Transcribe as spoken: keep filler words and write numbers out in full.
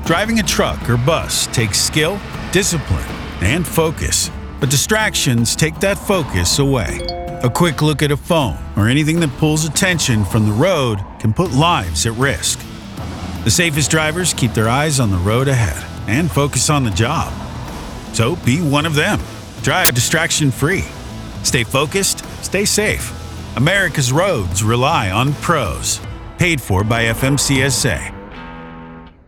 Driving a truck or bus takes skill, discipline, and focus. But distractions take that focus away. A quick look at a phone or anything that pulls attention from the road can put lives at risk. The safest drivers keep their eyes on the road ahead and focus on the job. So be one of them. Drive distraction-free. Stay focused, stay safe. America's roads rely on pros. Paid for by F M C S A.